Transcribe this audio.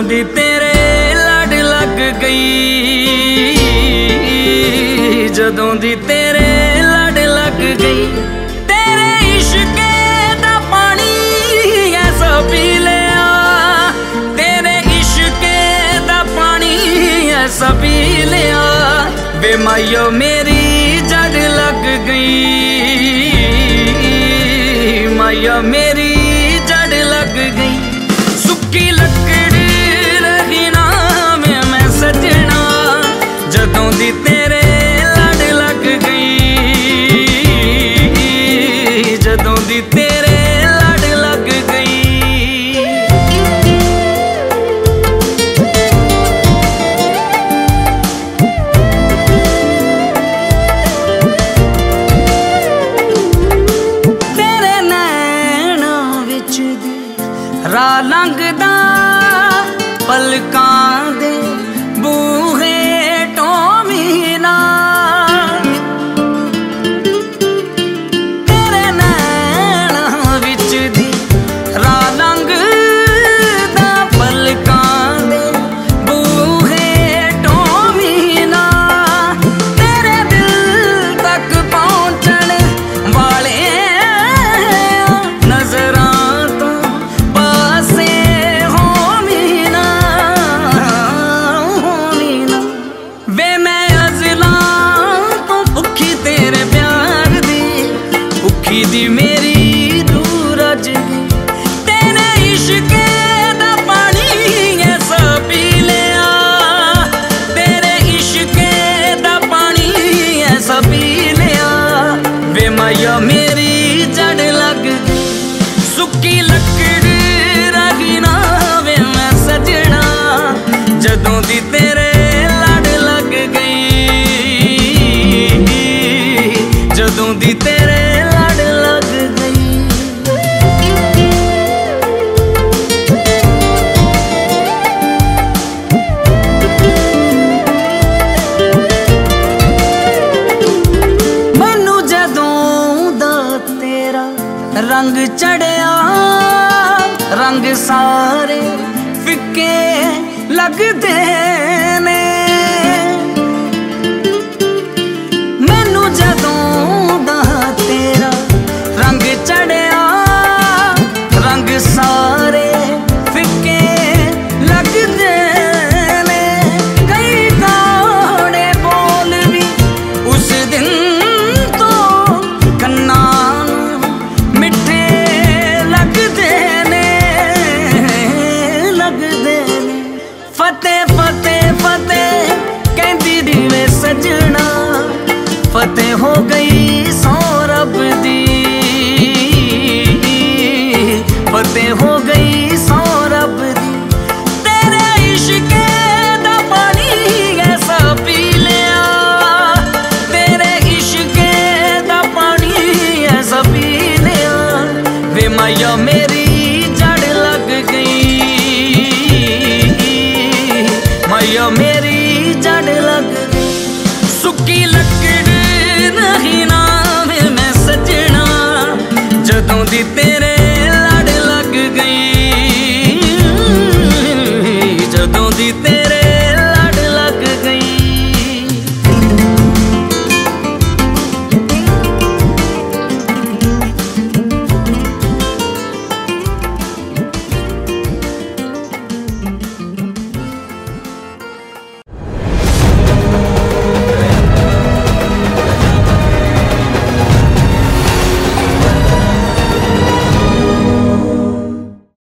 दी तेरे लड़ लग गई, जदों दी तेरे लड़ लग गई। तेरे इश्क दा पानी ऐसा पी लिया, तेरे इश्क दा पानी ऐसा पी लिया। वे मायो मेरी जड़ लग गई, माया मेरी जड़ लग गई। सुक्की लकड़ रही ना मैं सजना, जदों दी तेरे लड़ लग गई, जदों दी तेरे लड़ लग गई। राह लंघदा पलकां दे बूहे टोमीना, तेरे नैना विच दी राह लंघदा पलकां दे बूहे टोमीना। तेरे दिल तक पहुंचण वाले नजरां दी मेरी दूर अज गई। तेरे इश्क दा पानी ऐसा पी लिया, तेरे इश्क दा पानी ऐसा पी लिया। वे माया मेरी जड़ लग गई, सुक्की लकड़ रही ना वे मैं सजना, जदों दी तेरे लड़ लग गई, जदों दी तेरे रंग चढ़िया, रंग सारे फिक्के लगदे